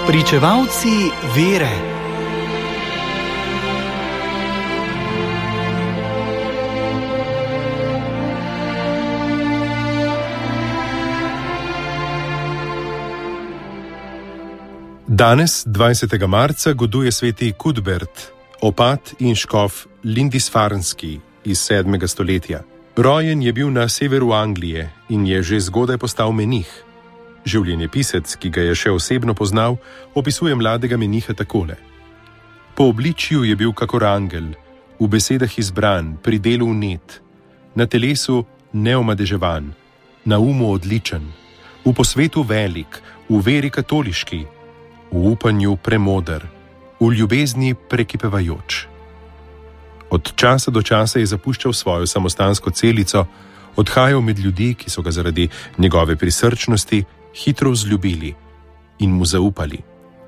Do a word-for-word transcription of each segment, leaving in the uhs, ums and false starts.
Pričevalci vere. Danes, dvajsetega marca, goduje sveti Cuthbert, opat in škof Lindisfarnski iz sedmega stoletja. Rojen je bil na severu Anglije in je že zgodaj postal menih. Življenjepisec, ki ga je še osebno poznal, opisuje mladega meniha takole. Po obličju je bil kakor angel, v besedah izbran, pri delu vnet, na telesu neomadeževan, na umu odličen, v posvetu velik, v veri katoliški, v upanju premoder, v ljubezni prekipevajoč. Od časa do časa je zapuščal svojo samostansko celico, odhajal med ljudi, ki so ga zaradi njegove prisrčnosti hitro vzljubili in mu zaupali.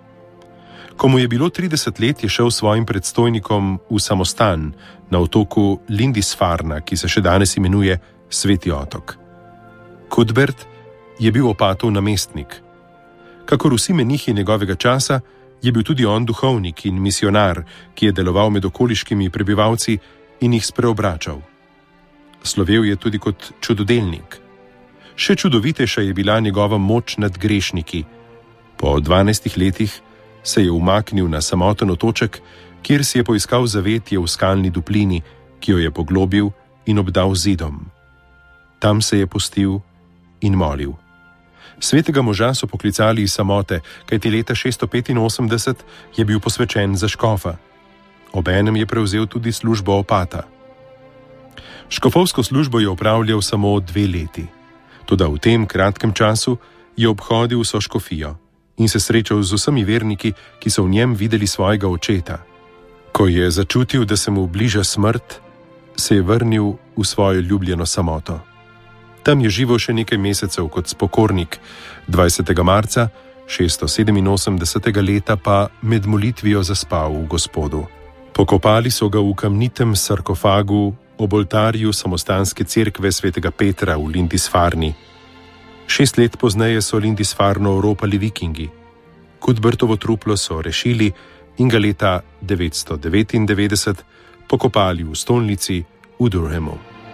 Ko mu je bilo trideset let, je šel s svojim predstojnikom v samostan na otoku Lindisfarna, ki se še danes imenuje Sveti otok. Cuthbert je bil opatov namestnik. Kakor vsi menihi njegovega časa, je bil tudi on duhovnik in misionar, ki je deloval med okoliškimi prebivalci in jih spreobračal. Slovel je tudi kot čudodelnik. Še čudovitejša je bila njegova moč nad grešniki. Po dvanajstih letih se je umaknil na samoten otoček, kjer si je poiskal zavetje v skalni duplini, ki jo je poglobil in obdal zidom. Tam se je pustil in molil. Svetega moža so poklicali iz samote, kajti leta šeststo petinosemdeset je bil posvečen za škofa. Obenem je prevzel tudi službo opata. Škofovsko službo je opravljal samo dve leti. Toda v tem kratkem času je obhodil vso škofijo in se srečal z vsemi verniki, ki so v njem videli svojega očeta. Ko je začutil, da se mu bliža smrt, se je vrnil v svojo ljubljeno samoto. Tam je živel še nekaj mesecev kot spokornik, dvajsetega marca šeststo sedeminosemdesetega leta pa med molitvijo zaspal v Gospodu. Pokopali so ga v kamnitem sarkofagu ob oltarju samostanske cerkve svetega Petra v Lindisfarni. Šest let pozneje so Lindisfarno oropali vikingi. Cuthbertovo truplo so rešili in ga leta devetsto devetindevetdeset pokopali v stolnici v Durhamu.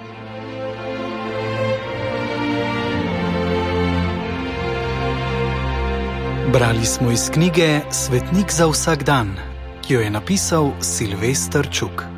Brali smo iz knjige Svetnik za vsak dan, ki jo je napisal Silvester Čuk.